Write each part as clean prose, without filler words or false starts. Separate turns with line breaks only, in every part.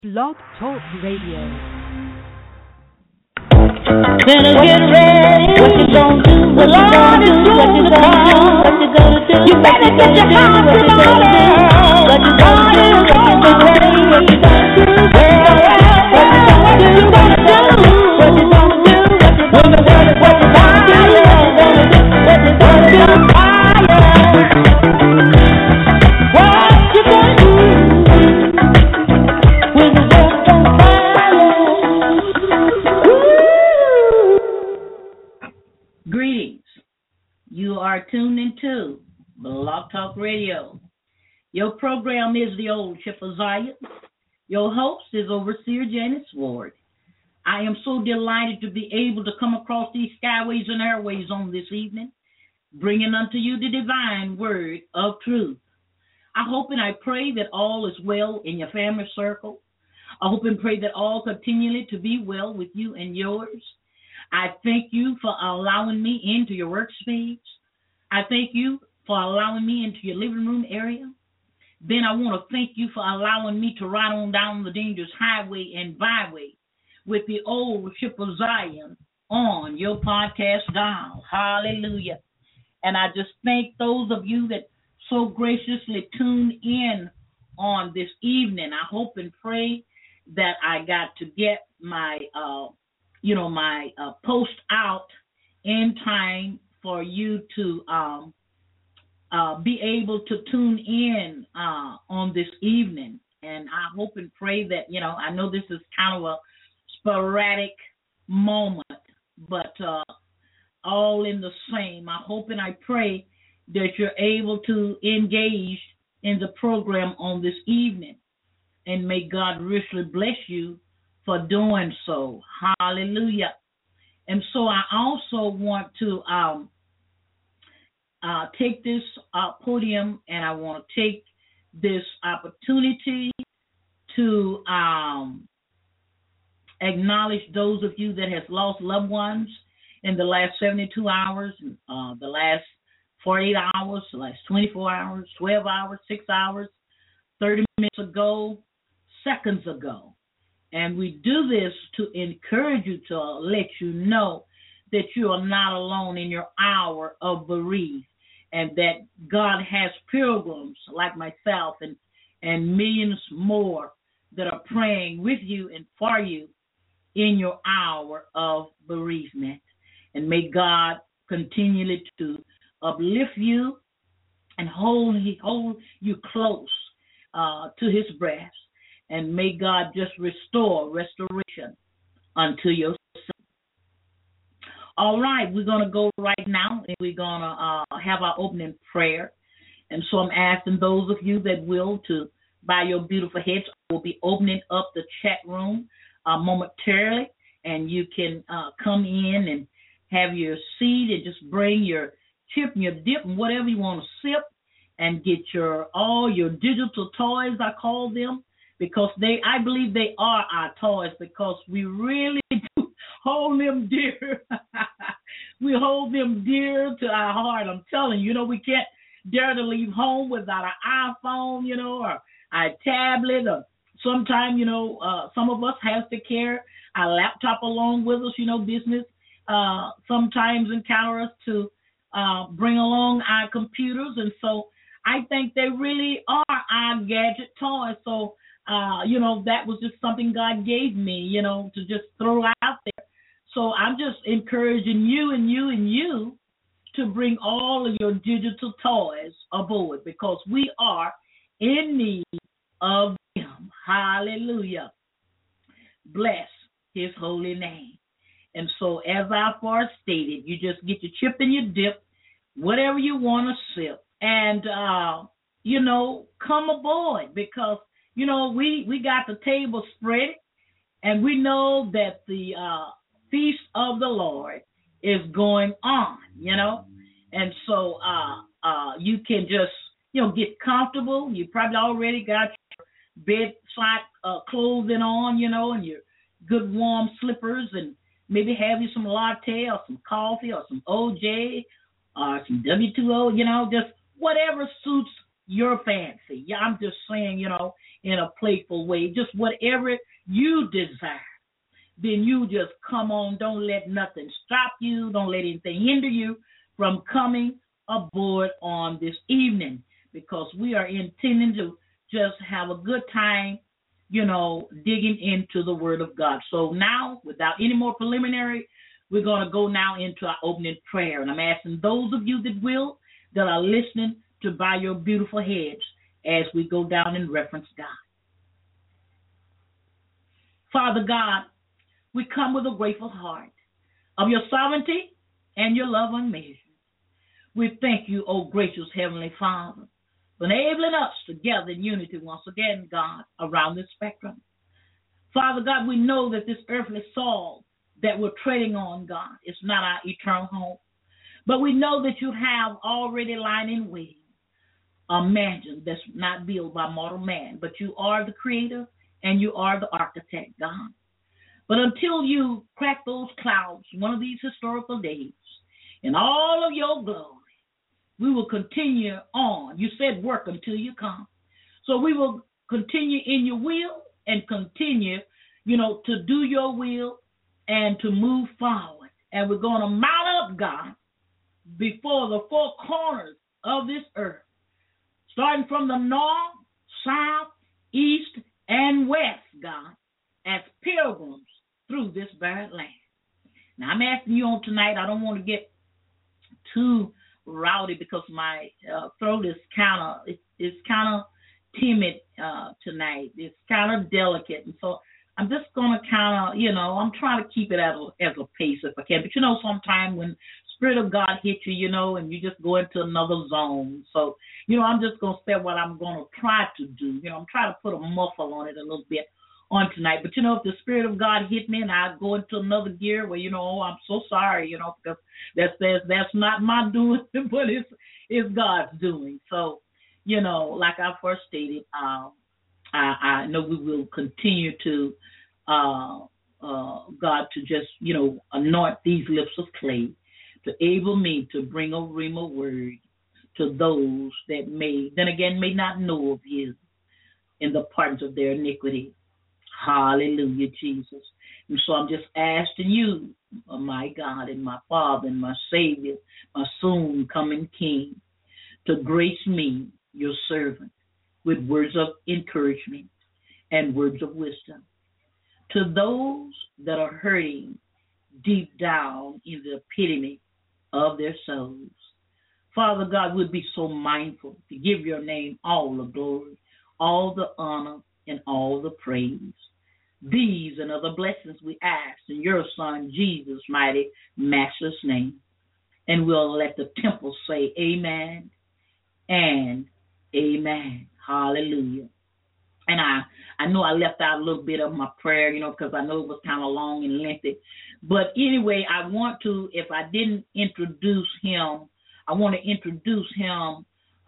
Blog Talk Radio.
Better get ready. What you gonna do? What you gonna do? What you gonna do? What you gonna do? You better get your house in order. What you gonna do? What you gonna do? What you gonna do? What you gonna do? What you gonna do? What you gonna do? What you gonna do? What you gonna do? What you gonna do? What you gonna do? When the world's on fire.
Greetings. You are tuned into Blog Talk Radio. Your program is The Old Ship of Zion. Your host is Overseer Janice Ward. I am so delighted to be able to come across these skyways and airways on this evening, bringing unto you the divine word of truth. I hope and I pray that all is well in your family circle. I hope and pray that all continually to be well with you and yours. I thank you for allowing me into your workspace. I thank you for allowing me into your living room area. Then I want to thank you for allowing me to ride on down the dangerous highway and byway with the Old Ship of Zion on your podcast dial. Hallelujah. And I just thank those of you that so graciously tuned in on this evening. I hope and pray that I got to get my post out in time for you to be able to tune in on this evening. And I hope and pray that, I know this is kind of a sporadic moment, but all in the same. I hope and I pray that you're able to engage in the program on this evening. And may God richly bless you for doing so. Hallelujah. And so I also want to take this podium, and I want to take this opportunity to acknowledge those of you that has lost loved ones in the last 72 hours, the last 48 hours, the last 24 hours, 12 hours, 6 hours, 30 minutes ago, seconds ago. And we do this to encourage you, to let you know that you are not alone in your hour of bereavement, and that God has pilgrims like myself and millions more that are praying with you and for you in your hour of bereavement. And may God continually to uplift you and hold you close to his breast. And may God just restore restoration unto your soul. All right, we're going to go right now, and we're going to have our opening prayer. And so I'm asking those of you that will to bow your beautiful heads. I will be opening up the chat room momentarily, and you can come in and have your seat and just bring your chip and your dip and whatever you want to sip, and get all your digital toys, I call them, because I believe they are our toys, because we really do hold them dear. We hold them dear to our heart. I'm telling you, we can't dare to leave home without our iPhone, or our tablet, or sometimes, some of us have to carry our laptop along with us, business sometimes encounter us to bring along our computers. And so I think they really are our gadget toys. So that was just something God gave me, to just throw out there. So I'm just encouraging you and you and you to bring all of your digital toys aboard, because we are in need of them. Hallelujah. Bless his holy name. And so as I first stated, you just get your chip and your dip, whatever you want to sip, and, come aboard, because we got the table spread, and we know that the feast of the Lord is going on, and so you can just, get comfortable. You probably already got your bedside clothing on, and your good warm slippers, and maybe have you some latte or some coffee or some OJ or some W2O, just whatever suits your fancy. Yeah, I'm just saying, in a playful way, just whatever you desire. Then you just come on. Don't let nothing stop you. Don't let anything hinder you from coming aboard on this evening, because we are intending to just have a good time, digging into the Word of God. So now, without any more preliminary, we're going to go now into our opening prayer. And I'm asking those of you that are listening to bow your beautiful heads as we go down and reference God. Father God, we come with a grateful heart of your sovereignty and your love unmeasured. We thank you, O gracious Heavenly Father, for enabling us to gather in unity once again, God, around this spectrum. Father God, we know that this earthly soil that we're treading on, God, is not our eternal home. But we know that you have already lying in waiting a mansion that's not built by mortal man, but you are the creator and you are the architect, God. But until you crack those clouds one of these historical days, in all of your glory, we will continue on. You said work until you come. So we will continue in your will and continue, to do your will and to move forward. And we're going to mount up, God, before the four corners of this earth, starting from the north, south, east, and west, God, as pilgrims through this barren land. Now, I'm asking you on tonight, I don't want to get too rowdy because my throat is kind of timid tonight. It's kind of delicate, and so I'm just going to kind of, I'm trying to keep it at a pace if I can. But sometimes when Spirit of God hits you, and you just go into another zone. So, I'm just going to say what I'm going to try to do. I'm trying to put a muffle on it a little bit on tonight. But, if the Spirit of God hit me and I go into another gear where, I'm so sorry, because that's not my doing, but it's God's doing. So, like I first stated, I know we will continue to, God, to just, anoint these lips of clay to enable me to bring a rhema word to those that may not know of you in the pardons of their iniquity. Hallelujah, Jesus. And so I'm just asking you, my God and my Father and my Savior, my soon coming King, to grace me, your servant, with words of encouragement and words of wisdom. To those that are hurting deep down in the epitome of their souls, Father God, would be so mindful to give your name all the glory, all the honor, and all the praise. These and other blessings we ask in your Son, Jesus' mighty, matchless name. And we'll let the temple say amen and amen. Hallelujah. And I know I left out a little bit of my prayer, because I know it was kind of long and lengthy. But anyway, I want to, if I didn't introduce him, I want to introduce him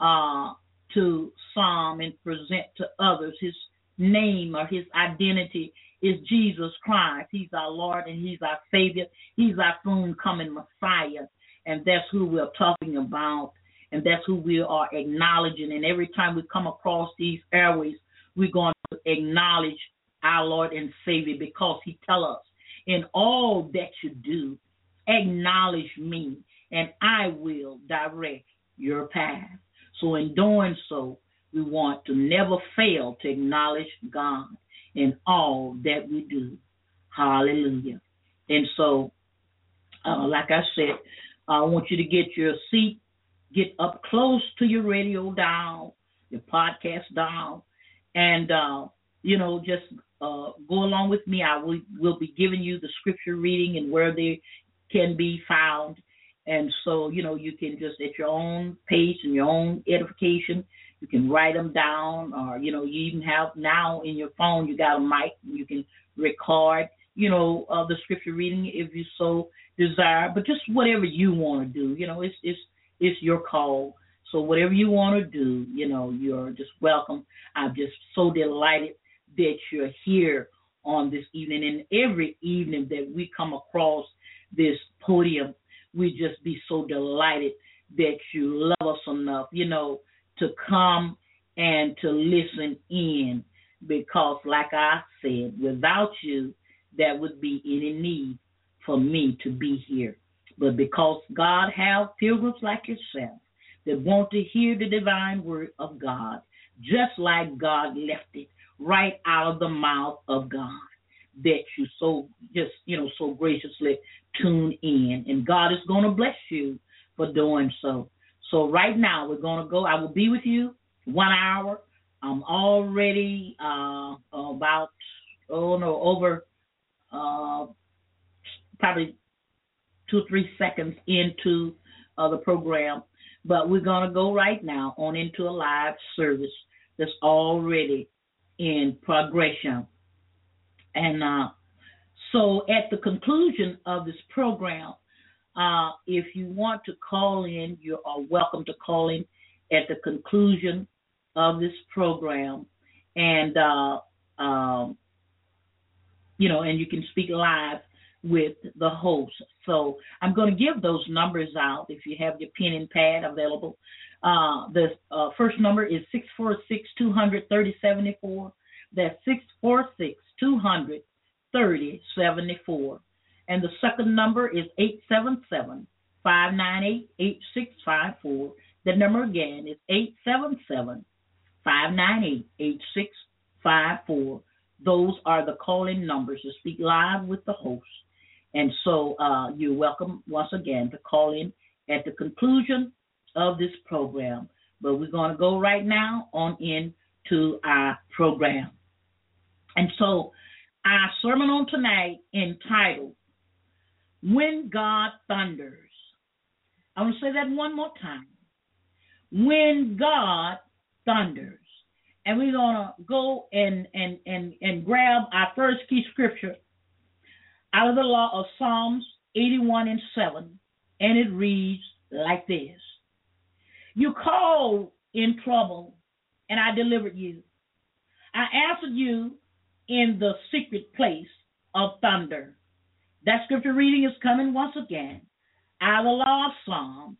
to some and present to others. His name or his identity is Jesus Christ. He's our Lord and he's our Savior. He's our soon coming Messiah. And that's who we're talking about. And that's who we are acknowledging. And every time we come across these airways, we're going to acknowledge our Lord and Savior, because he tells us, in all that you do, acknowledge me, and I will direct your path. So in doing so, we want to never fail to acknowledge God in all that we do. Hallelujah. And so, like I said, I want you to get your seat, get up close to your radio dial, your podcast dial, and, just go along with me. I will be giving you the scripture reading and where they can be found. And so, you can just at your own pace and your own edification, you can write them down, or, you even have now in your phone, you got a mic, you can record, the scripture reading if you so desire, but just whatever you want to do, it's your call. So whatever you want to do, you're just welcome. I'm just so delighted that you're here on this evening, and every evening that we come across this podium, we just be so delighted that you love us enough, to come and to listen in, because like I said, without you, there would be any need for me to be here. But because God have pilgrims like yourself that want to hear the divine word of God, just like God left it right out of the mouth of God, that you so so graciously tune in, and God is going to bless you for doing so. So right now we're going to go. I will be with you 1 hour. I'm already over probably 2 or 3 seconds into the program, but we're going to go right now on into a live service that's already in progression. And so at the conclusion of this program, if you want to call in, you are welcome to call in at the conclusion of this program, and and you can speak live with the host. So I'm going to give those numbers out if you have your pen and pad available. The first number is 646-200-3074. That's 646-200-3074. And the second number is 877-598-8654. The number again is 877-598-8654. Those are the call-in numbers to speak live with the host. And so you're welcome once again to call in at the conclusion of this program. But we're going to go right now on into our program. And so our sermon on tonight entitled, When God Thunders. I want to say that one more time. When God Thunders. And we're going to go and grab our first key scripture out of the law of Psalms 81:7, and it reads like this. You called in trouble, and I delivered you. I answered you in the secret place of thunder. That scripture reading is coming once again out of the law of Psalms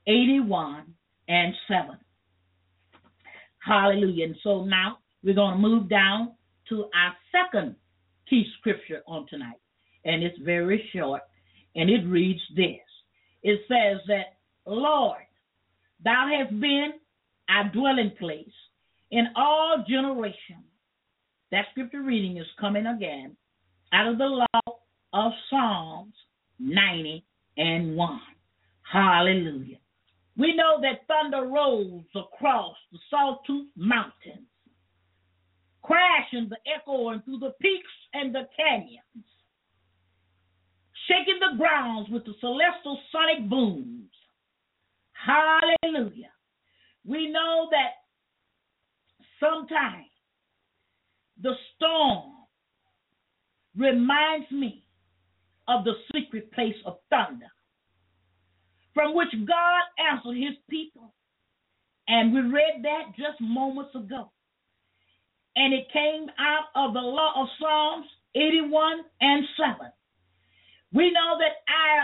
81:7. Hallelujah. And so now we're going to move down to our second key scripture on tonight. And it's very short, and it reads this. It says that, Lord, thou hast been our dwelling place in all generations. That scripture reading is coming again out of the law of Psalms 90:1. Hallelujah. We know that thunder rolls across the Sawtooth Mountains, crashing the echoing through the peaks and the canyons, shaking the grounds with the celestial sonic booms. Hallelujah. We know that sometimes the storm reminds me of the secret place of thunder, from which God answered his people. And we read that just moments ago. And it came out of the law of Psalms 81:7. We know that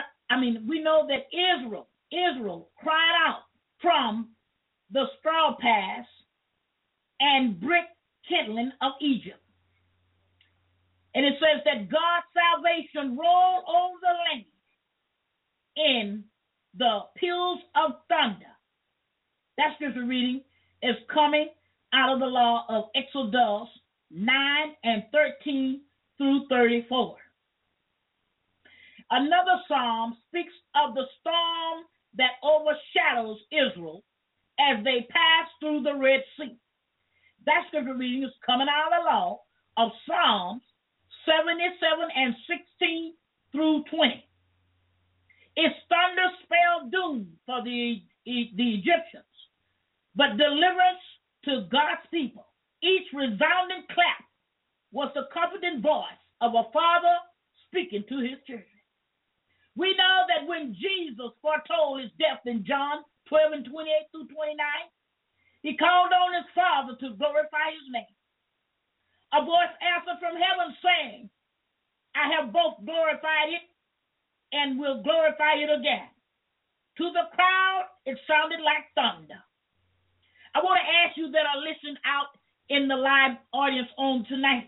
Israel cried out from the straw pass and brick kindling of Egypt. And it says that God's salvation rolled over the land in the peals of thunder. That scripture reading is coming out of the law of Exodus 9:13 through 34. Another psalm speaks of the storm that overshadows Israel as they pass through the Red Sea. That scripture reading is coming out of the law of Psalms 77:16 through 20. Its thunder spelled doom for the Egyptians, but deliverance to God's people. Each resounding clap was the comforting voice of a father speaking to his children. We know that when Jesus foretold his death in John 12:28 through 29, he called on his Father to glorify his name. A voice answered from heaven saying, I have both glorified it and will glorify it again. To the crowd, it sounded like thunder. I want to ask you that are listening out in the live audience on tonight.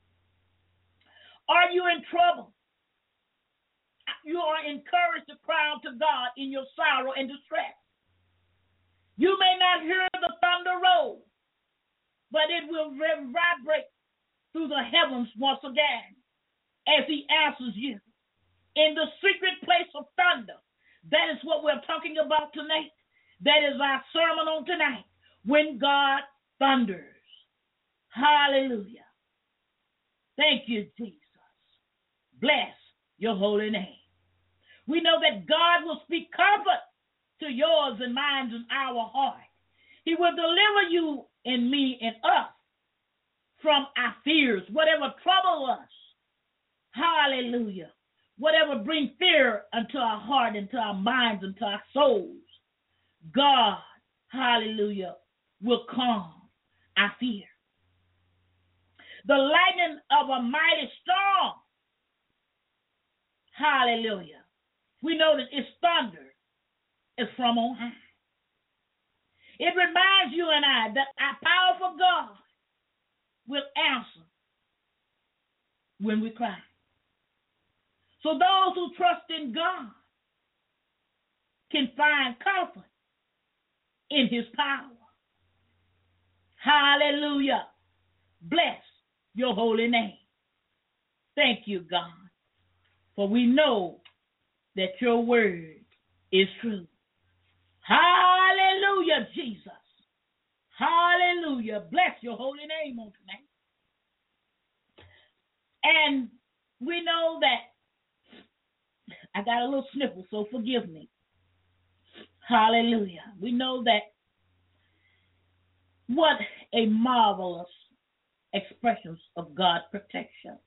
Are you in trouble? You are encouraged to cry out to God in your sorrow and distress. You may not hear the thunder roll, but it will vibrate through the heavens once again as he answers you. In the secret place of thunder, that is what we're talking about tonight. That is our sermon on tonight. When God thunders. Hallelujah. Thank you, Jesus. Bless your holy name. We know that God will speak comfort to yours and mine and our heart. He will deliver you and me and us from our fears, whatever trouble us. Hallelujah. Whatever brings fear unto our heart, into our minds, into our souls. God, hallelujah, will calm our fear. The lightning of a mighty storm. Hallelujah. We know that its thunder is from on high. It reminds you and I that our powerful God will answer when we cry. So those who trust in God can find comfort in his power. Hallelujah. Bless your holy name. Thank you, God, for we know that your word is true. Hallelujah, Jesus. Hallelujah. Bless your holy name on tonight. And we know that I got a little sniffle, so forgive me. Hallelujah. We know that what a marvelous expressions of God's protection.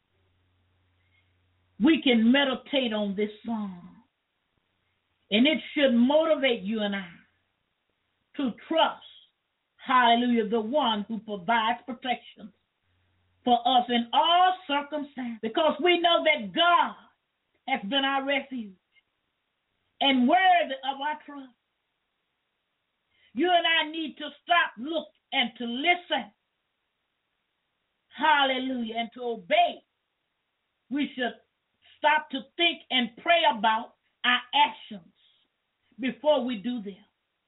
We can meditate on this song, and it should motivate you and I to trust, hallelujah, the one who provides protection for us in all circumstances, because we know that God has been our refuge and worthy of our trust. You and I need to stop, look, and to listen. Hallelujah. And to obey. We should stop to think and pray about our actions before we do them.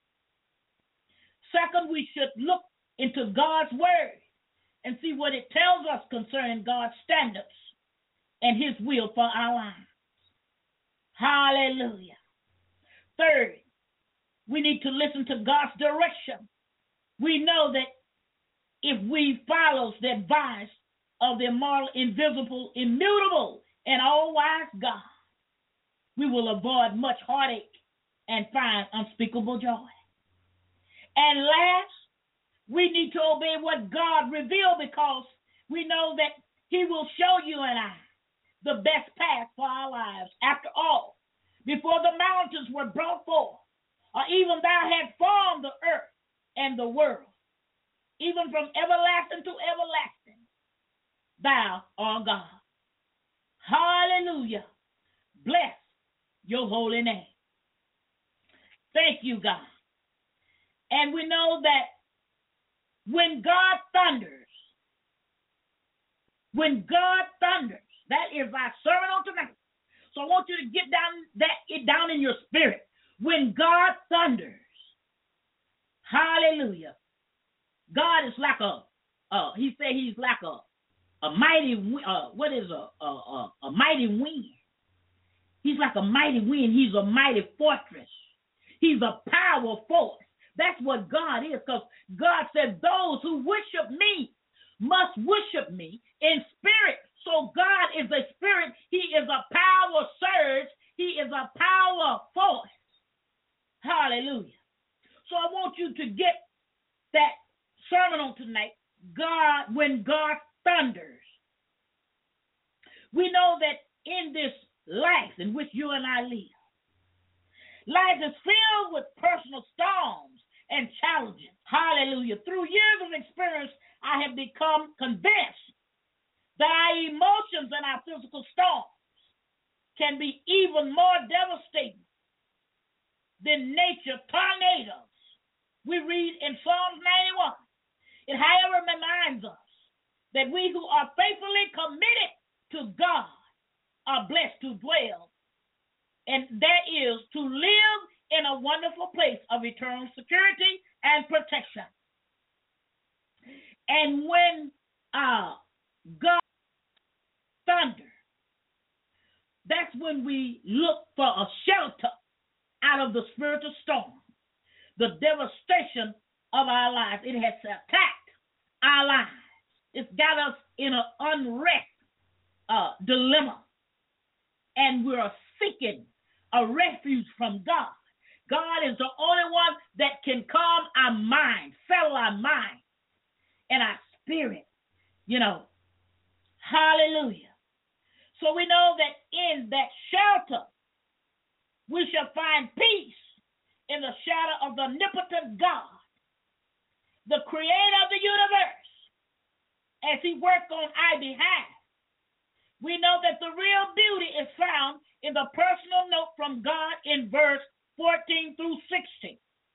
Second, we should look into God's word and see what it tells us concerning God's standards and his will for our lives. Hallelujah. Third, we need to listen to God's direction. We know that if we follow the advice of the immortal, invisible, immutable, and all-wise God, we will avoid much heartache and find unspeakable joy. And last, we need to obey what God revealed, because we know that he will show you and I the best path for our lives. After all, before the mountains were brought forth, or even thou had formed the earth and the world, even from everlasting to everlasting, thou art God. Hallelujah. Bless your holy name. Thank you, God. And we know that when God thunders, that is our sermon on tonight. So I want you to get it down in your spirit. When God thunders, hallelujah, God is like he said he's like a mighty, a mighty wind. He's like a mighty wind. He's a mighty fortress. He's a power force. That's what God is, because God said those who worship me must worship me in spirit. So God is a spirit. He is a power surge. He is a power force. Hallelujah. So I want you to get that sermon on tonight. God, when God thunders. We know that in this life in which you and I live, life is filled with personal storms and challenges. Hallelujah. Through years of experience, I have become convinced that our emotions and our physical storms can be even more devastating than nature tornadoes we read in Psalms 91, it however reminds us that we who are faithfully committed to God are blessed to dwell, and that is to live in a wonderful place of eternal security and protection. And when God thunder, that's when we look for a shelter out of the spiritual storm, the devastation of our lives. It has attacked our lives. It's got us in an unrest dilemma, and we're seeking a refuge from God. God is the only one that can calm our mind, settle our mind and our spirit, Hallelujah. So we know that in that shelter, we shall find peace in the shadow of the omnipotent God, the creator of the universe, as he worked on our behalf. We know that the real beauty is found in the personal note from God in verse 14 through 16.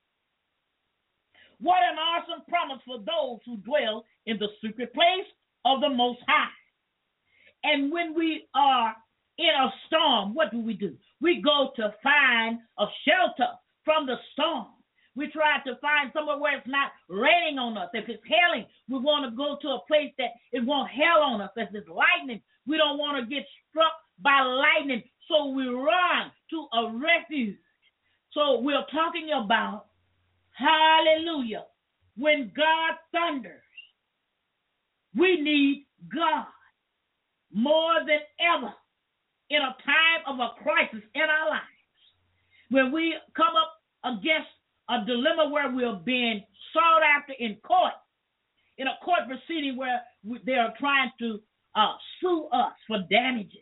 What an awesome promise for those who dwell in the secret place of the Most High. And when we are in a storm, what do? We go to find a shelter from the storm. We try to find somewhere where it's not raining on us. If it's hailing, we want to go to a place that it won't hail on us. If it's lightning, we don't want to get struck by lightning. So we run to a refuge. So we're talking about, hallelujah, when God thunders, we need God more than ever in a time of a crisis in our lives. When we come up against a dilemma where we're being sought after in court, in a court proceeding where they are trying to sue us for damages,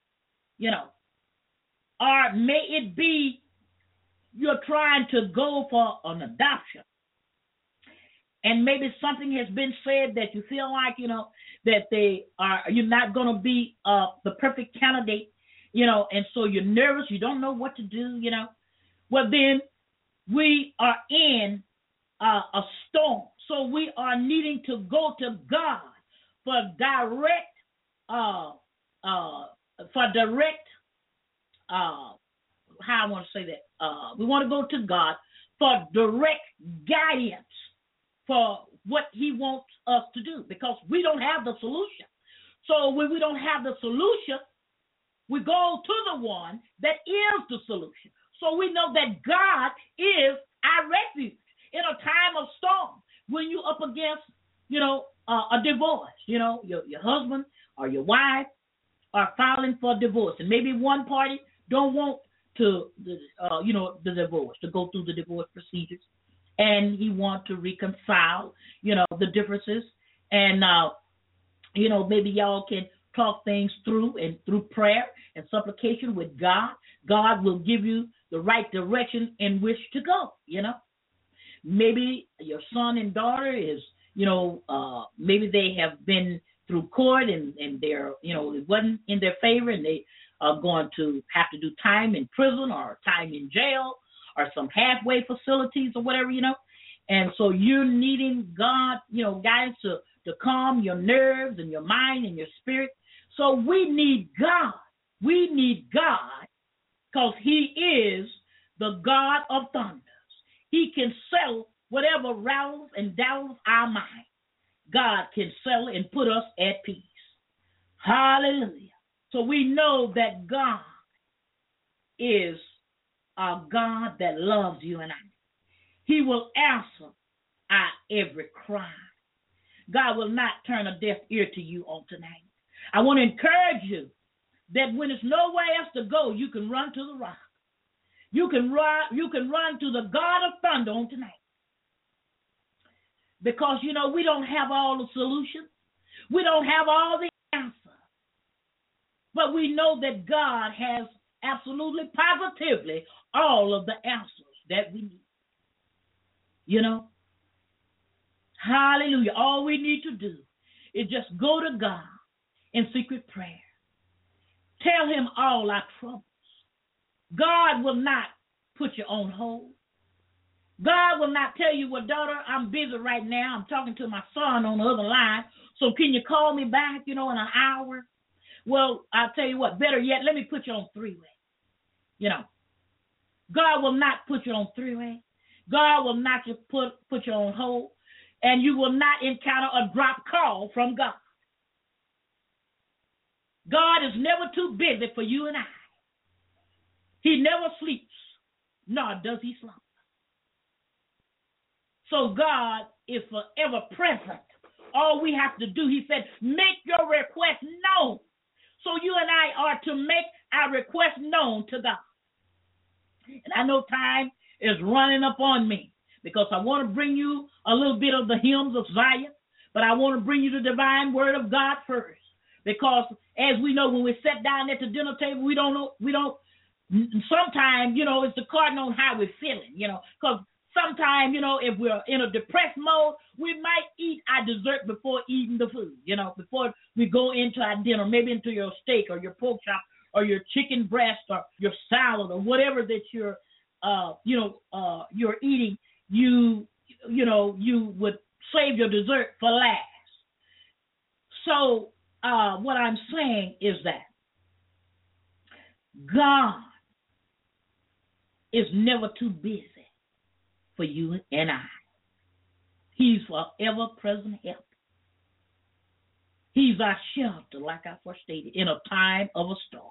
or may it be you're trying to go for an adoption, and maybe something has been said that you feel like, that you're not going to be the perfect candidate, and so you're nervous, you don't know what to do, Well, then we are in a storm. So we are needing to go to God for direct, how I want to say that. We want to go to God for direct guidance for what he wants us to do, because we don't have the solution. So when we don't have the solution, we go to the one that is the solution. So we know that God is our refuge in a time of storm. When you're up against, a divorce, your husband or your wife are filing for divorce, and maybe one party don't want to, the divorce, to go through the divorce procedures, and he want to reconcile, the differences, and maybe y'all can talk things through, and through prayer and supplication with God, God will give you the right direction in which to go, Maybe your son and daughter is, maybe they have been through court and they're, it wasn't in their favor, and they are going to have to do time in prison or time in jail or some halfway facilities or whatever, And so you're needing God, guidance to calm your nerves and your mind and your spirit. So we need God. We need God because he is the God of thunders. He can settle whatever rattles and dazzles our mind. God can settle and put us at peace. Hallelujah. So we know that God is a God that loves you and I. He will answer our every cry. God will not turn a deaf ear to you on tonight. I want to encourage you that when there's nowhere else to go, you can run to the rock. You can run to the God of thunder on tonight. Because, we don't have all the solutions. We don't have all the answers. But we know that God has absolutely, positively all of the answers that we need. Hallelujah. All we need to do is just go to God in secret prayer. Tell him all our troubles. God will not put you on hold. God will not tell you, well, daughter, I'm busy right now. I'm talking to my son on the other line. So can you call me back, in an hour? Well, I'll tell you what, better yet, let me put you on three-way. God will not put you on three-way. God will not just put you on hold. And you will not encounter a drop call from God. God is never too busy for you and I. He never sleeps, nor does he slumber. So God is forever present. All we have to do, he said, make your request known. So you and I are to make our request known to God. And I know time is running up on me because I want to bring you a little bit of the hymns of Zion, but I want to bring you the divine word of God first. Because as we know, when we sit down at the dinner table, we don't sometimes, it's the cardinal on how we're feeling, because sometimes, if we're in a depressed mode, we might eat our dessert before eating the food, before we go into our dinner, maybe into your steak or your pork chop or your chicken breast or your salad or whatever that you're eating. You would save your dessert for last. So what I'm saying is that God is never too busy for you and I. He's forever present help. He's our shelter, like I first stated, in a time of a storm.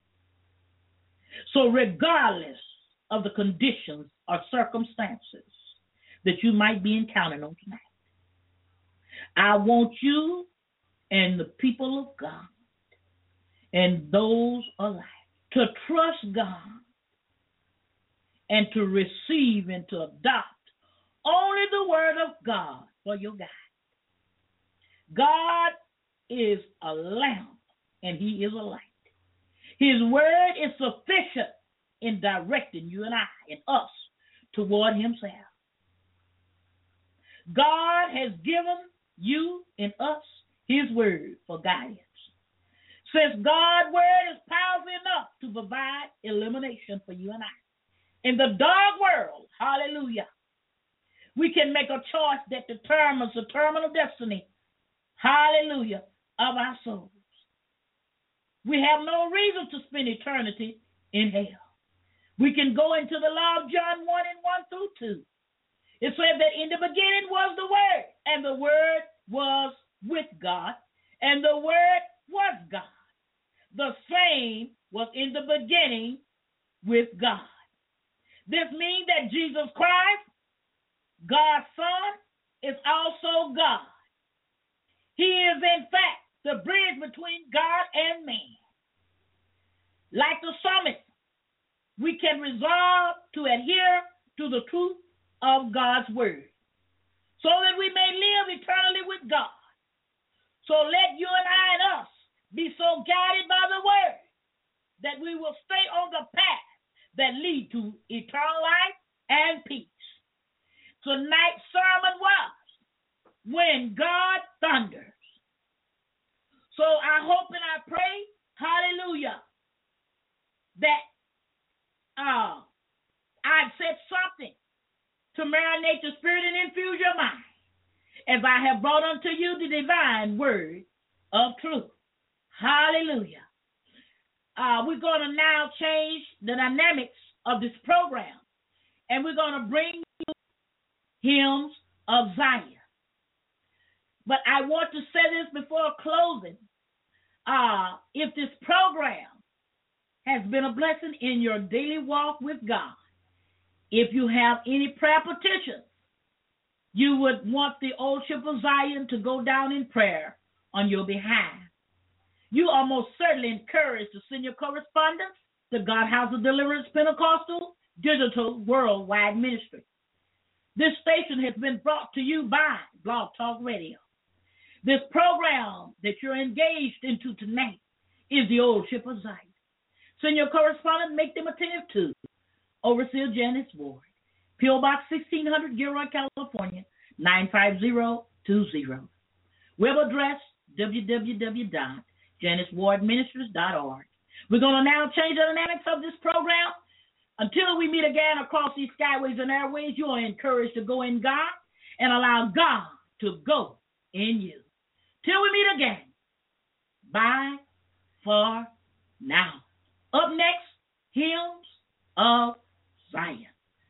So regardless of the conditions or circumstances that you might be encountering on tonight, I want you and the people of God and those alike to trust God and to receive and to adopt only the word of God for your guide. God is a lamp and he is a light. His word is sufficient in directing you and I and us toward himself. God has given you and us his word for guidance. Since God's word is powerful enough to provide illumination for you and I. In the dark world, hallelujah, we can make a choice that determines the terminal destiny, hallelujah, of our souls. We have no reason to spend eternity in hell. We can go into the law of John 1 and 1 through 2. It said that in the beginning was the Word, and the Word was with God, and the Word was God. The same was in the beginning with God. This means that Jesus Christ, God's Son, is also God. He is, in fact, the bridge between God and man. Like the psalmist, we can resolve to adhere to the truth of God's word so that we may live eternally with God. So let you and I and us be so guided by the word that we will stay on the path that lead to eternal life and peace. Tonight's sermon was When God Thunders. So I hope and I pray, hallelujah, that I've said something to marinate your spirit and infuse your mind as I have brought unto you the divine word of truth. Hallelujah. We're going to now change the dynamics of this program, and we're going to bring you hymns of Zion. But I want to say this before closing. If this program has been a blessing in your daily walk with God, if you have any prayer petitions, you would want the Old Ship of Zion to go down in prayer on your behalf, you are most certainly encouraged to send your correspondence to God House of Deliverance Pentecostal Digital Worldwide Ministry. This station has been brought to you by Blog Talk Radio. This program that you're engaged into tonight is the Old Ship of Zion. Send your correspondence, make them attentive to Overseer Janice Ward, P.O. Box 1600, Gilroy, California, 95020. Web address, www.janicewardministries.org. We're going to now change the dynamics of this program. Until we meet again across these skyways and airways, you are encouraged to go in God and allow God to go in you. Till we meet again. Bye for now. Up next, Hymns of Zion.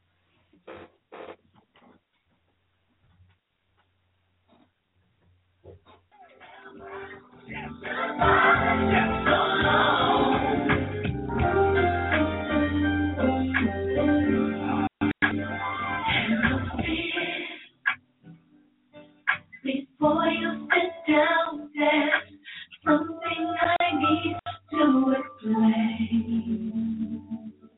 Before you sit down, there's something I need to explain.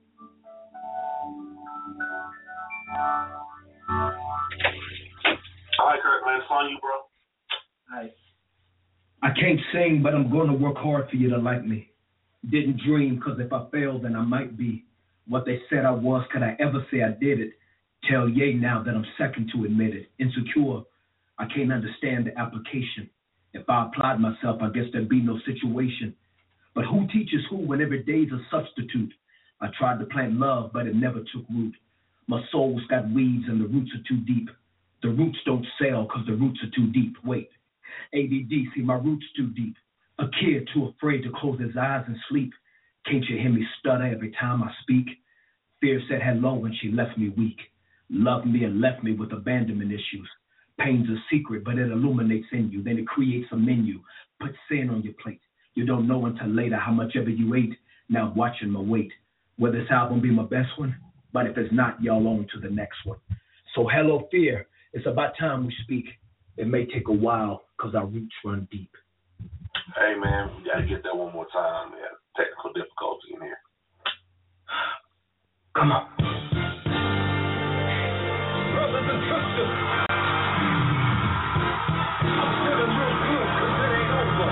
Hi, Kurt, man. It's on you, bro.
Hi. I can't sing, but I'm going to work hard for you to like me. Didn't dream, because if I failed, then I might be what they said I was. Could I ever say I did it? Tell yay now that I'm second to admit it. Insecure, I can't understand the application. If I applied myself, I guess there'd be no situation. But who teaches who when every day's a substitute? I tried to plant love, but it never took root. My soul's got weeds and the roots are too deep. The roots don't sell because the roots are too deep. Wait, ADD, see my roots too deep. A kid too afraid to close his eyes and sleep. Can't you hear me stutter every time I speak? Fear said hello when she left me weak. Loved me and left me with abandonment issues. Pain's a secret, but it illuminates in you. Then it creates a menu. Put sin on your plate. You don't know until later how much ever you ate. Now I'm watching my weight. Will this album be my best one? But if it's not, y'all on to the next one. So hello, fear. It's about time we speak. It may take a while because our roots run deep.
Hey, man, we got to get that one more time. We had technical difficulty in here.
Come on.
Brothers and sisters, I'm feeling real good because it ain't over.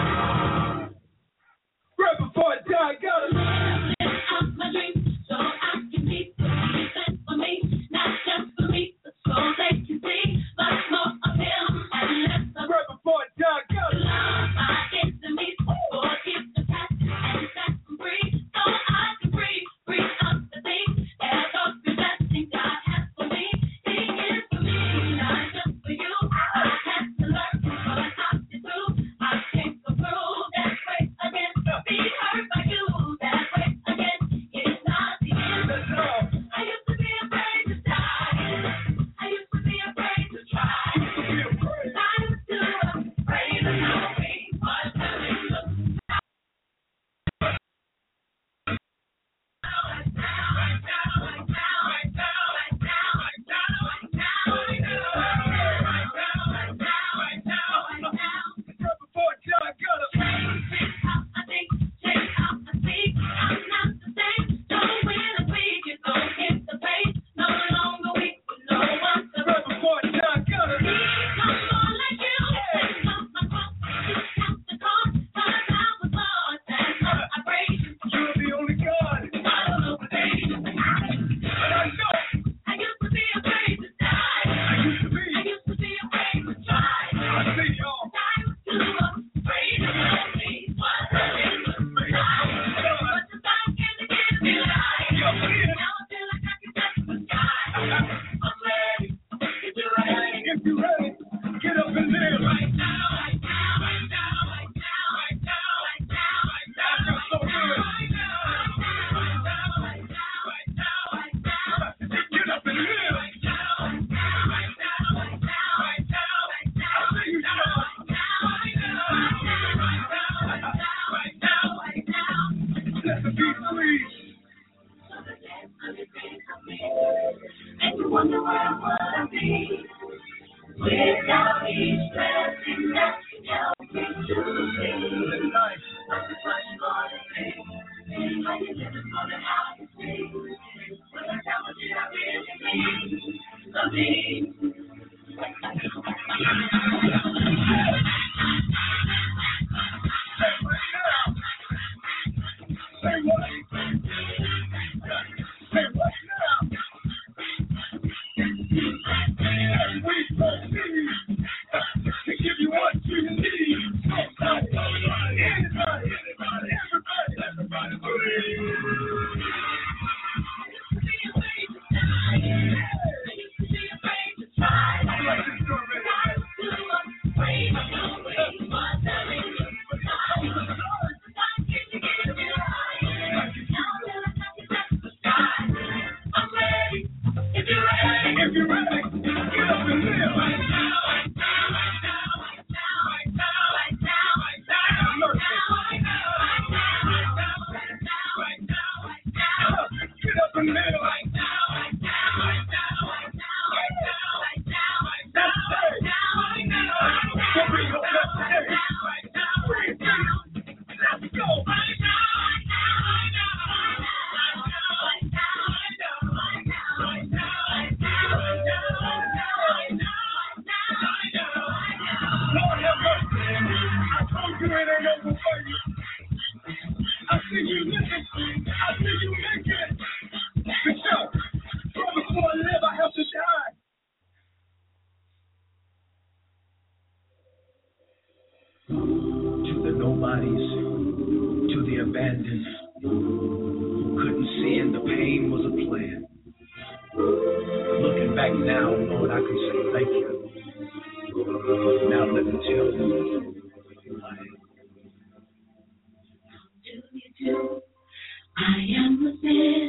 Right before I die, I gotta live out my dreams so I can be the best for me, not just for me, but so they can see much more of him and less of right before I die, I gotta love my enemies, forgive the past and set them free so I can breathe up the things that are the blessings God has for me. He is for me, not just for you. I had to learn what I have to do. I can't go through that way again. Be hurt by you that way again. It's not the end. I used to be afraid to die. I used to be afraid to try. I used to afraid of knowing what really looks like.
To the nobodies, to the abandoned, who couldn't see and the pain was a plan. Looking back now, Lord, I can say thank you. Now let me tell you who I am.
I am within,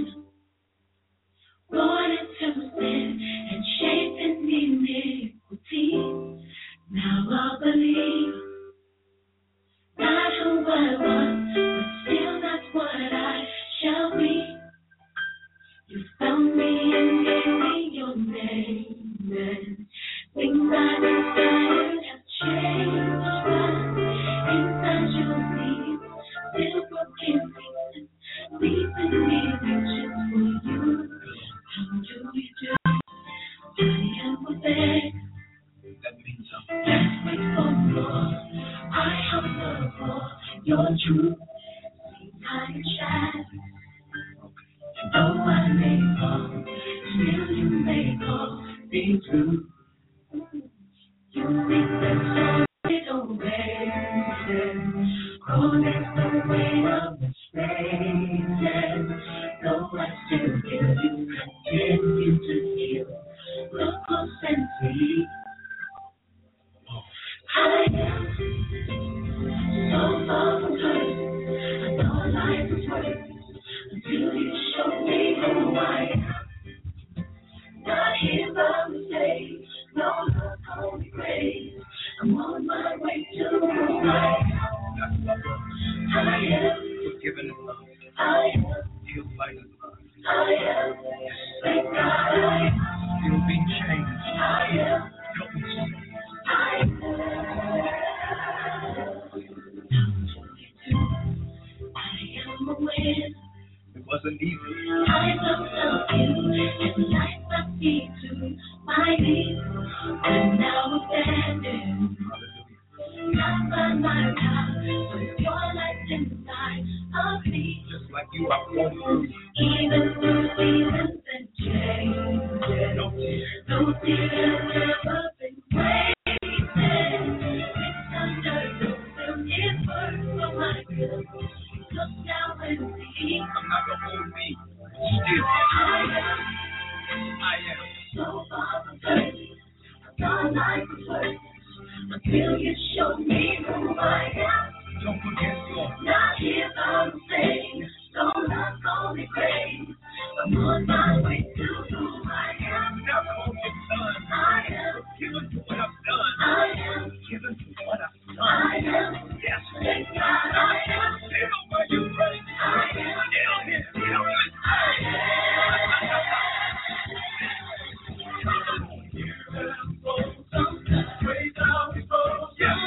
born into sin and shaped in iniquity. Now I believe, not who I was, but still not what I shall be. You found me and gave me your name, and things I desired have changed. But inside your deep, still broken pieces, leaving me reaching for you. How do we do? I am within.
That means
Desperate for more, I hunger for your truth. Time and shine. Though I may fall, still you may call me through. You make the soul away. Oh, there's no way of explaining. Though I still feel you continue to heal. Look close and see. I am so far from hurt. I thought life was worth until you showed me who I am. Not here by mistake, no love, only grace. I'm on my way to who I am. I am
forgiven and loved,
I am
healed by His love,
I am thank God I am
still being changed.
I am
Help me see.
I am aware.
It wasn't easy.
I don't love you, and life must be to my knees. I'm now abandoned, not by my power, but your life inside of me.
Just like you, I've gone through.
Even through seasons and changes,
No tears.
no tears ever been wasted. It's under the film, it works for my good. Look down and see.
I'm not the whole me. Still, I am.
So far from hurt, I thought life was worth until you showed me who I am.
Don't forget, Lord.
Not here by mistake, no love, only grace. I'm on my way to who I am.
Now call your son.
I am
Forgiven for what I've done.
I am
Forgiven for what I've done.
I am
Yes,
thank God I am
still by your grace.
I am
Still here. Helpless. Praise how we both. Yes.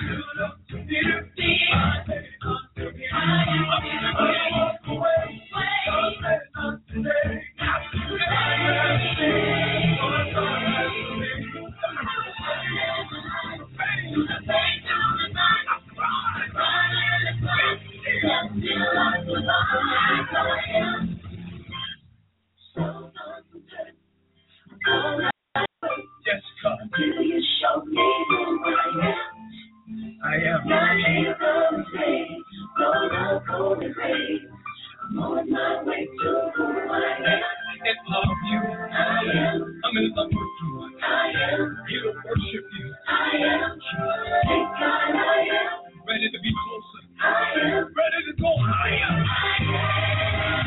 Yes, God.
Till you show me who I am.
I am.
Not here by mistake, no love, only grace. I'm on my way to who I am.
In love of you.
I am
I'm in love with you.
I am
Here to worship you.
I am thank God I am
Ready to be closer.
I am
Ready to go higher.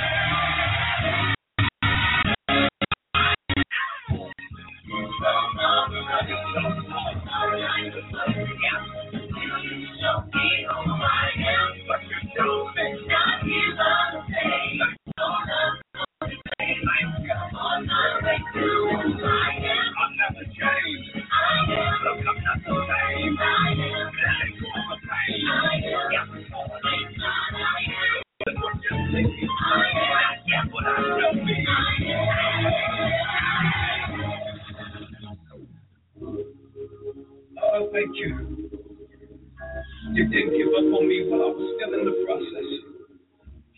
Oh, thank you. You didn't give up on me while I was still in the process.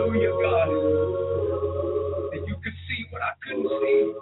Hallelujah, God. And you could see what I couldn't see.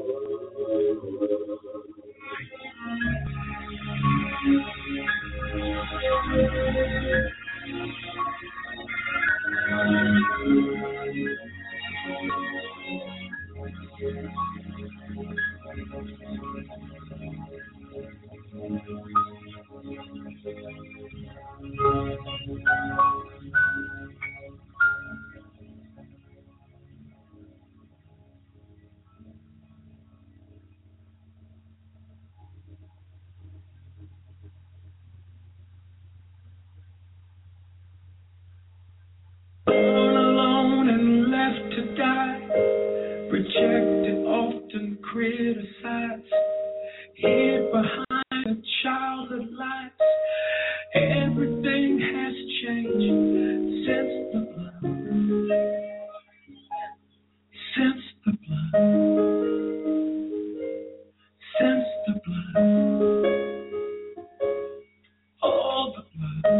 All alone and left to die, rejected, often criticized, hid behind a childhood lies. Everything has changed since the blood. Since the blood. Since the blood. All the blood.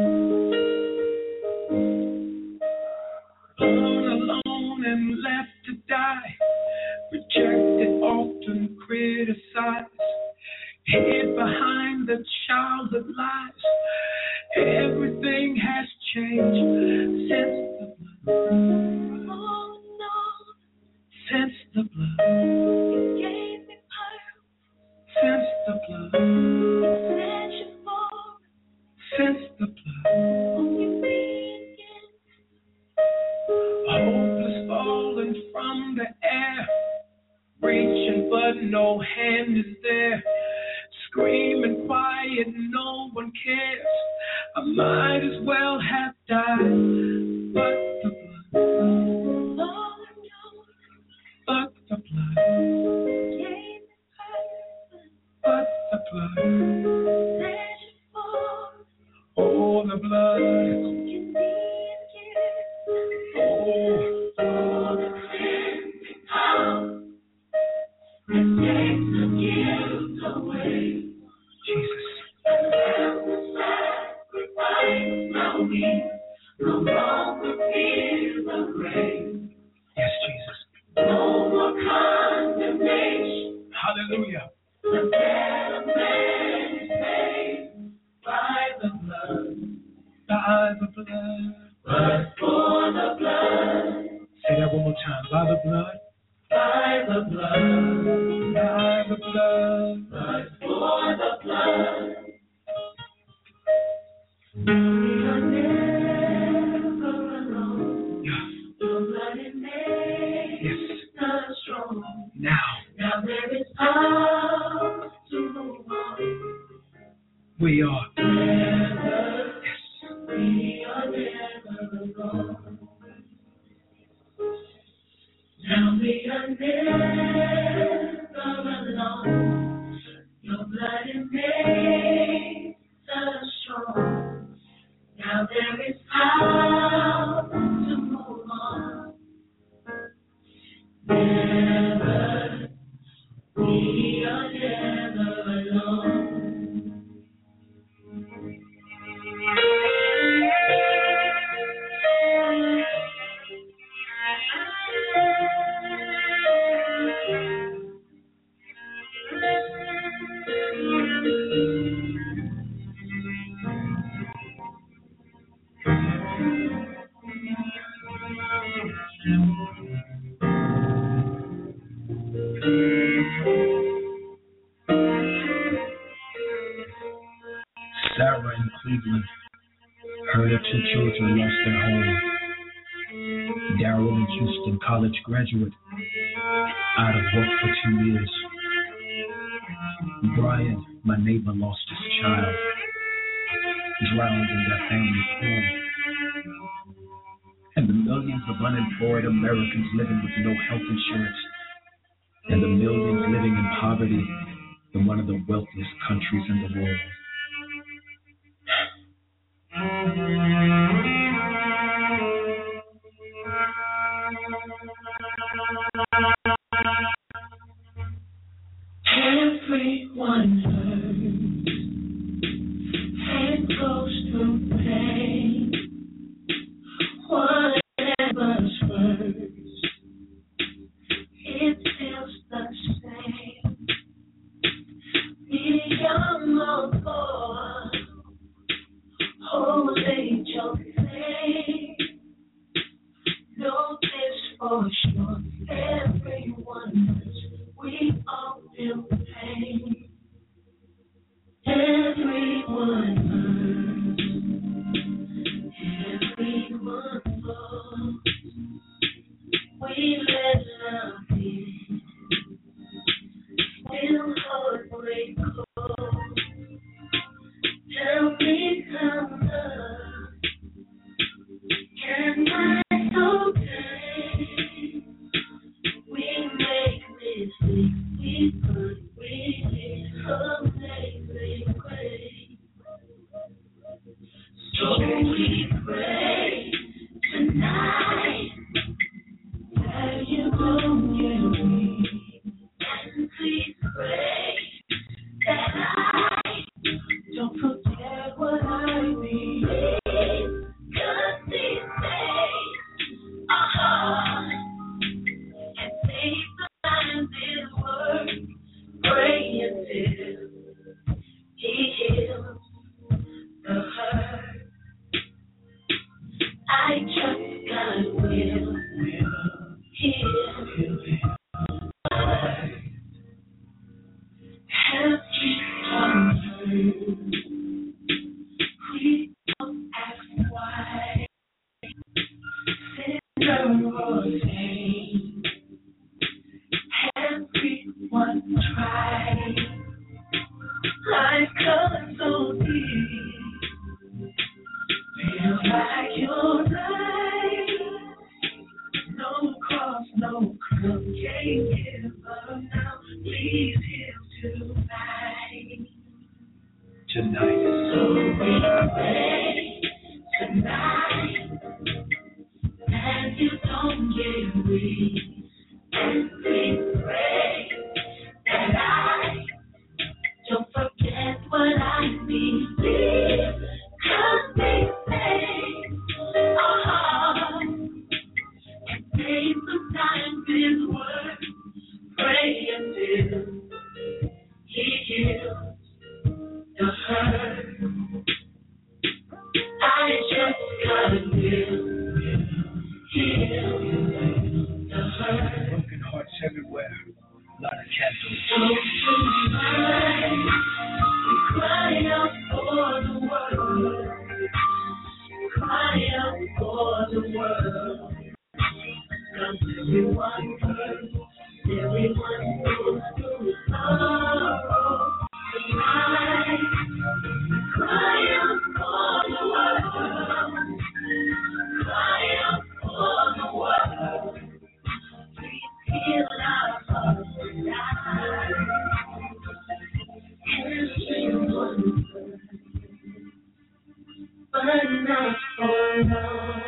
All alone and left to die, rejected, often criticized, hid behind the childhood lies. Everything has changed since the blood. Oh no. Since the blood. You gave me purpose. Since the blood. You said you for. Since the blood. Only me again. Hopeless falling from the air, reaching but no hand is there. Screaming quiet, no one cares. I might as well have died, but the blood, Lord knows, but the blood, gave me purpose, but the blood, set you for, oh the blood, you need again, oh the cleansing power, that takes the guilt away. Jesus. No need, no longer fear the rain. Yes, Jesus. No more condemnation. Hallelujah. The debt of man is paid by the blood. By the blood. But for the blood. Say that one more time. By the blood. By the blood. By the blood. But for the blood. We are never alone. Yeah. Your blood it makes us strong. Now there is power to move on. We are never. Yes. We are never alone. Now we are never alone. Your blood it makes us strong. Now there is power to move on. Never, we are never alone.
Sarah in Cleveland, her 2 children lost their home. Daryl in Houston, college graduate, out of work for 2 years. Brian, my neighbor, lost his child, drowned in their family pool. And the millions of unemployed Americans living with no health insurance, and the millions living in poverty in one of the wealthiest countries in the world.
Everyone hurts and goes through pain. Whatever's for sure. Everyone knows we all feel pain. Everyone hurts. Everyone falls. We let love in. Will heartbreak close? Tell me how love can I so pain? We make mistakes, we burn, we live amazing grace. So we pray tonight that you don't get weak, and please pray that I don't forget what I mean. Cause these days are hard, and take the time this work. Pray until he heals the hurt. I trust God will heal the hurt. Help keep on hurt. We don't ask why. Syndrome or pain. Everyone tries. Life comes so deep. Feel like you're right. No cross, no crown. Can't give up now. Please heal tonight.
Tonight.
So we pray tonight that you don't get weak. And we pray that I don't forget what I mean. Cause these days are hard, and take some time this work. Pray until he heals the hurt. I just God will heal the hurt.
Broken hearts everywhere. A lot of candles.
So tonight we cry out for the world. Cry out for the world. Cause everyone hurts. Everyone goes through sorrow. Tonight we cry out for the world. Cry out for the world. Please heal our hearts tonight. Everyone hurts, but not for long.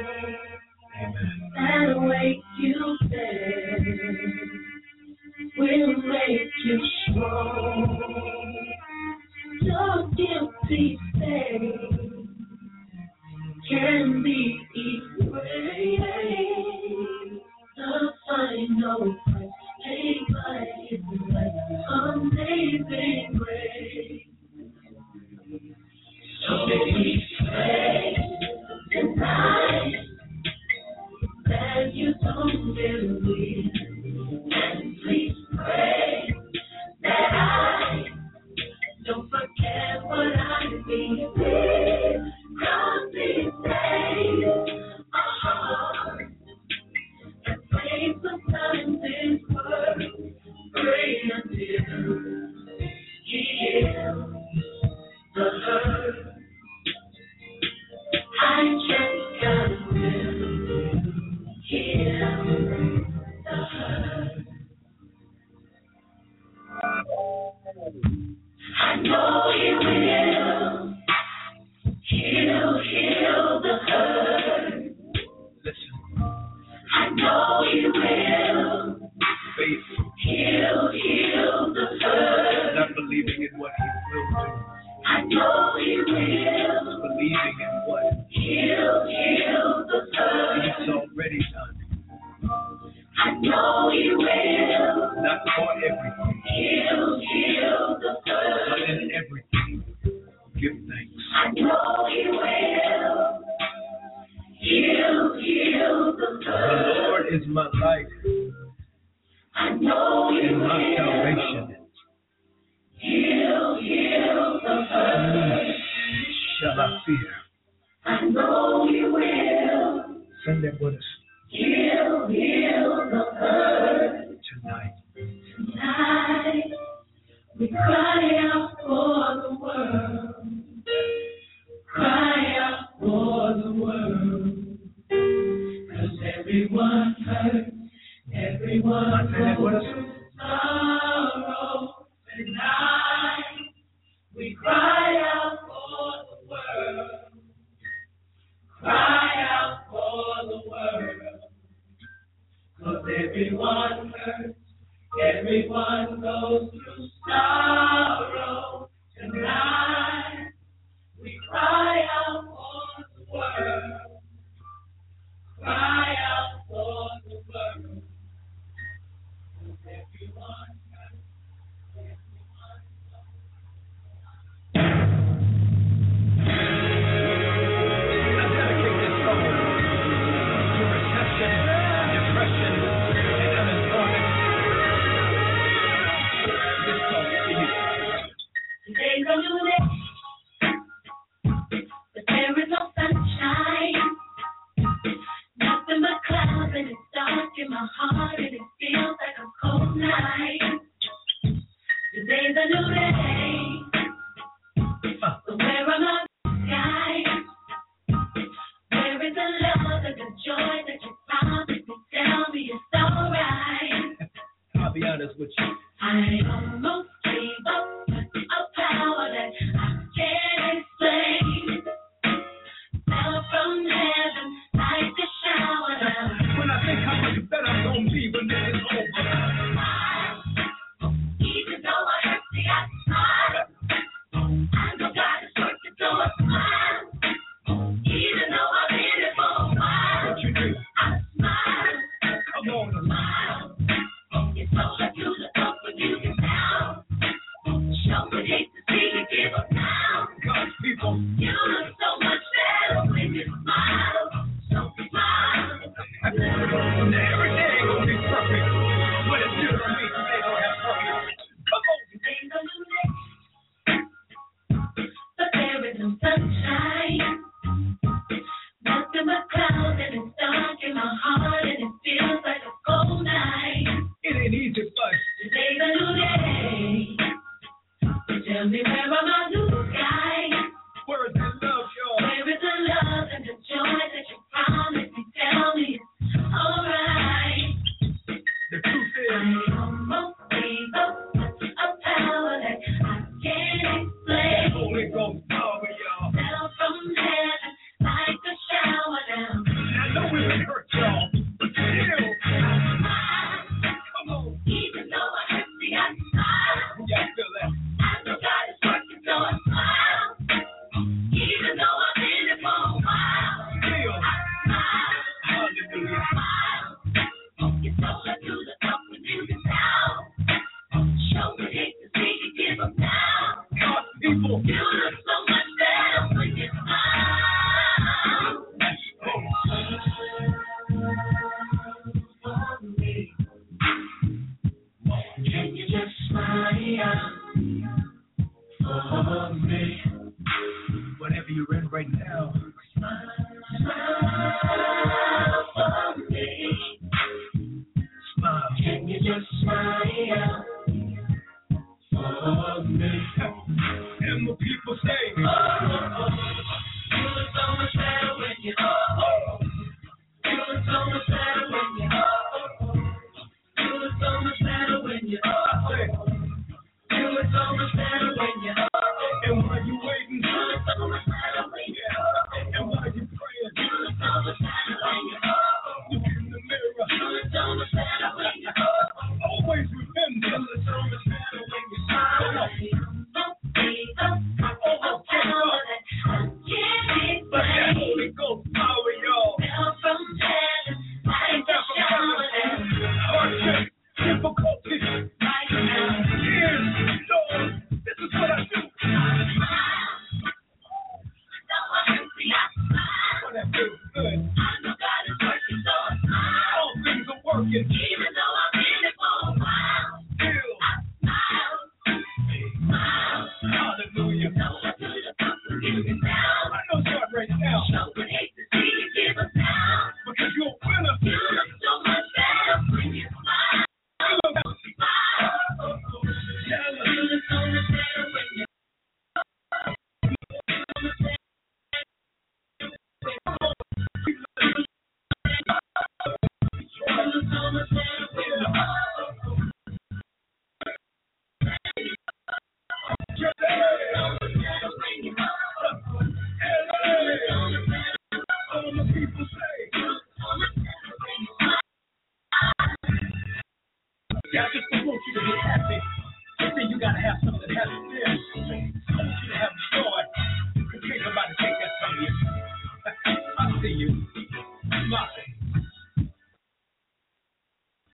That way you bear will make you strong. Your guilty stain can be erased. The final price paid by His blood, amazing grace. So we pray tonight that you don't get weak, and please pray that I don't forget what I mean. Cause these days are hard, and pray sometimes is worth. Pray until He heals the hurt. I trust God will heal the hurt. I know He will. He'll heal the hurt.
Listen.
I know He will.
Faithful.
He'll heal the hurt.
Not believing in what He will do.
I know He will.
Believing in what
He'll heal the hurt.
He's already done.
I know He will.
Not for everything,
He'll heal the hurt.
but in everything. Give thanks.
I know He will. He'll heal the hurt.
The Lord is my light
I know
and
you
my
will.
salvation.
Heal the hurt.
Shall I fear?
I know you will.
Sing that with us
Heal the hurt.
tonight.
Tonight, we cry out for the world. Cry out for the world. 'Cause everyone hurts. Everyone goes through sorrow. Tonight, we cry out for the world. Cry out for the world. 'Cause everyone hurts. Everyone goes through sorrow. Tonight, we cry out for the world. Cry out for the world. 'Cause everyone hurts. Everyone
I dedicate this song to recession, depression, and unemployment. This song is for you.
Today's a new day, but there is no sunshine. Nothing but clouds, and it's dark in my heart, and it feels like a cold night. Today's a new day, but where are my skies? Where is the love and the joy that you promised me? Tell me it's alright.
I'll be honest with you.
I almost gave up a power that I can't explain. Fell from heaven like a shower down.
When I think how much better I'm gonna be when this is over.
Even though I hurt, see, I smile. I know God is working, so I smile. Even though I've been it for a while,
What you do?
I smile.
Come on.
Smile. It's so hard to look up when you get down. Sure would hate to see you give up now.
God's people.
You look so much better when you smile. So smile.
Every day ain't gonna be perfect. But it still don't mean today don't have purpose. Come on.
Today's a new day, but there is no sunshine. Nothing but clouds, and it's dark in my heart, and it feels like a cold night.
It ain't easy, but
Today's a new day, but tell me where are my blue skies?
words and love, y'all.
Where is the love and the joy that you promised me? Tell me it's alright.
The truth is,
I almost gave up a power that I can't explain.
Holy Ghost power, y'all.
Fell from heaven like a shower down.
I know it would hurt y'all, but still, come on.
Even though I hurt, see, I smile.
Y'all feel that?
I know God is working, so I smile. Even though I've been it for a while,
Still,
I smile.
hallelujah.
Smile. It's so hard to look up when you get down. Sure would hate to see you give up now.
God's people.
You look so much better when you smile. Can you just smile for me?
Whatever you're in right now,
Smile for me.
smile.
Can you just smile for me?
And the people say,
You look so much better when you You look so much better when you You look so much better when you You look so much better when you
and while you waiting,
You look so much better when you
and while you praying,
You look so much better when you
look in the mirror.
You look so much better when you
Always remember,
You look so much better when you smile. A power that I can't
but that
explain.
Holy Ghost power, y'all.
Fell from heaven like a shower down.
Hardship, difficulty,
Right now,
tears, Lord, this is what I do.
I smile. I know I hurt, see, I smile.
But that feels good.
I know God is working. Even though I've been it for a while, still I smile. Hallelujah. Know I could have come to give it down. I know you're right now. Sure would hate to see you give us down. Because you're a winner. You look so much better when you smile. You look so much better when you Yeah, I just want you to be happy. You gotta have something happy.